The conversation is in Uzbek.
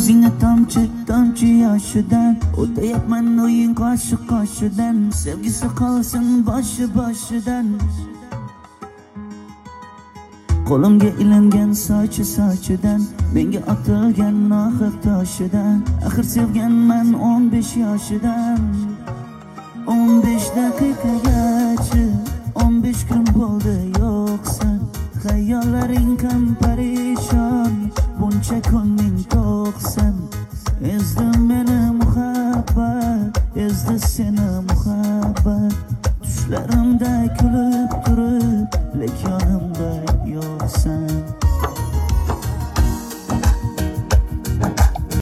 ko'zingni tomchi tomchi yoshidan o'tayapman o'yin qoshi qoshidan sevgisi qolsin boshi boshidan qo'limga ilingan sochi sochidan menga otilgan nohaq toshidan axir sevganman 15 yoshidan 15 daqiqagacha 15 kun bo'ldi yo'qsan xayollaring ham parishon buncha ko'ngling to'qsan ezdi meni muhabbat ezdi seni muhabbat tushlarimda kulib turib lek yonimda yo'qsan